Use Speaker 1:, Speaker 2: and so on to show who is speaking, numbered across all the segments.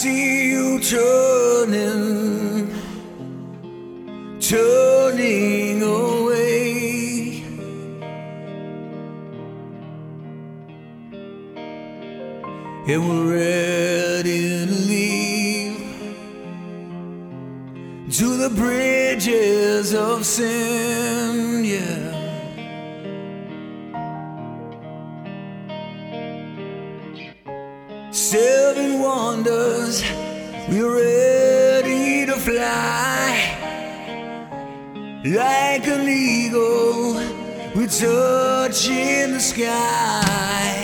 Speaker 1: see you turning away. And we're ready to leave to the bridges of sin, yeah. Seven wonders, we're ready to fly. Like an eagle, we're touching the sky.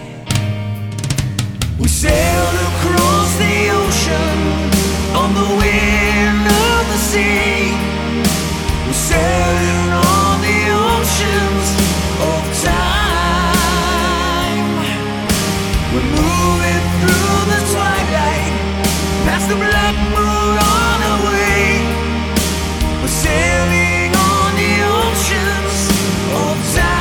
Speaker 1: We sailed across the ocean on the wind of the sea. We're sailing on the oceans of time. We're moving through the twilight, past the black moon on our way. We're sailing on the oceans of time.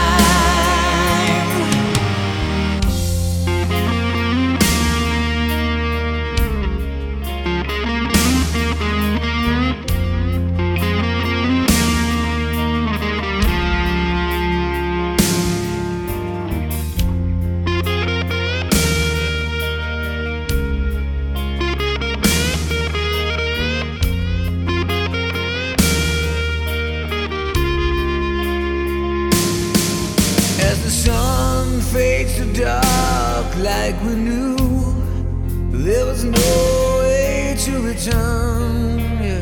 Speaker 1: As the sun fades to dark, like we knew there was no way to return, yeah.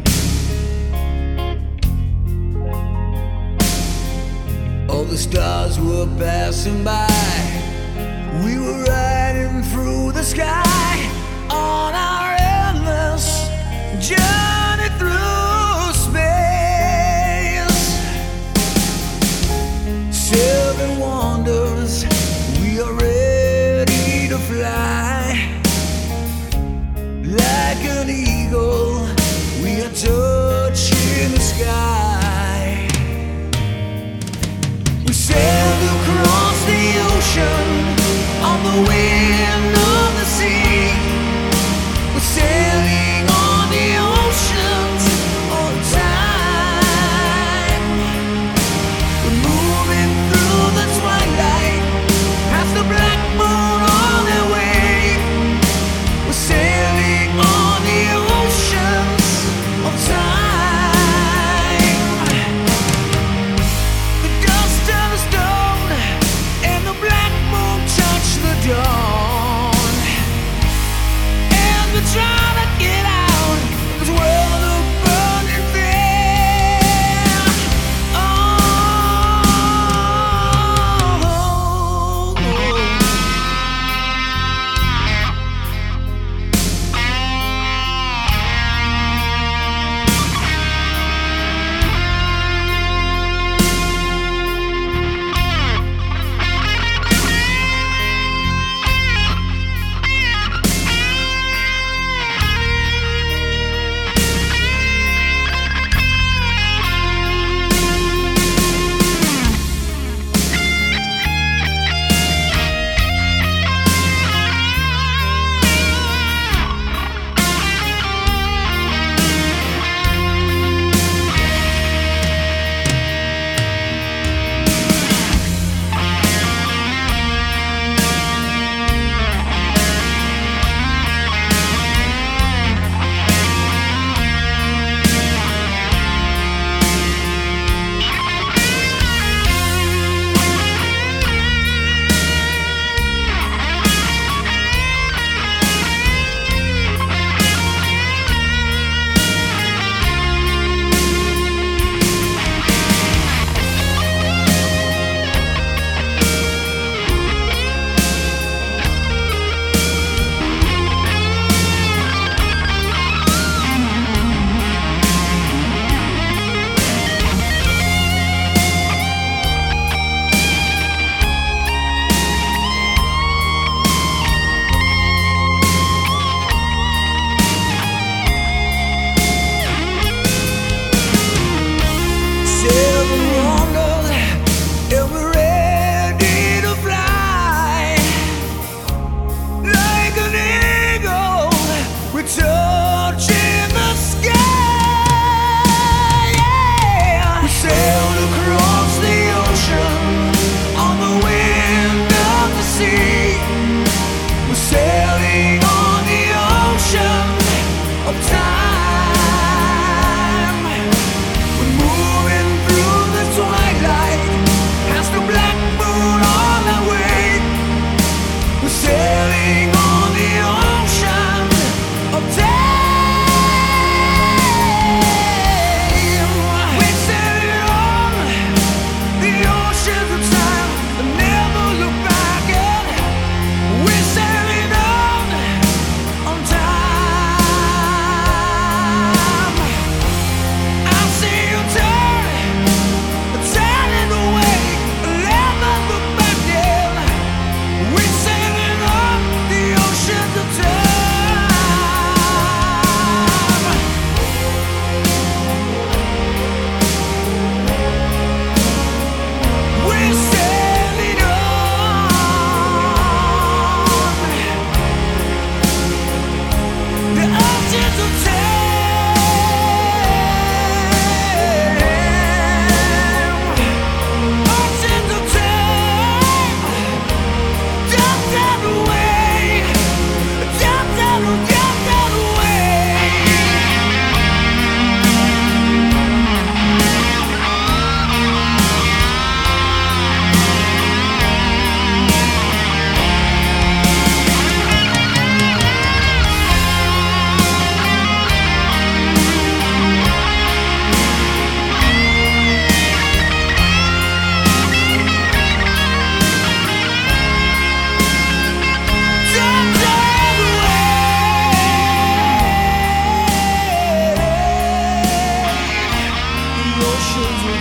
Speaker 1: All the stars were passing by, we were riding through the sky on our endless journey through space. Seven wonders, we are ready to fly. Like an eagle, we are touching the sky. We sailed across the ocean on the wind of the sea. We're sailing on the oceans of time. We're moving through the twilight, past the black moon on their way. We're sailing on the oceans of time. The dust and the stone and the black moon touch the dawn.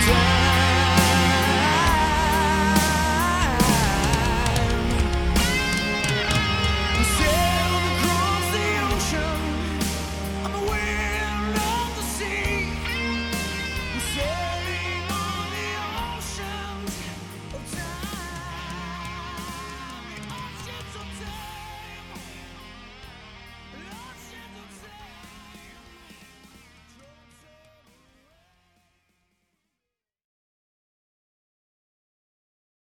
Speaker 1: time.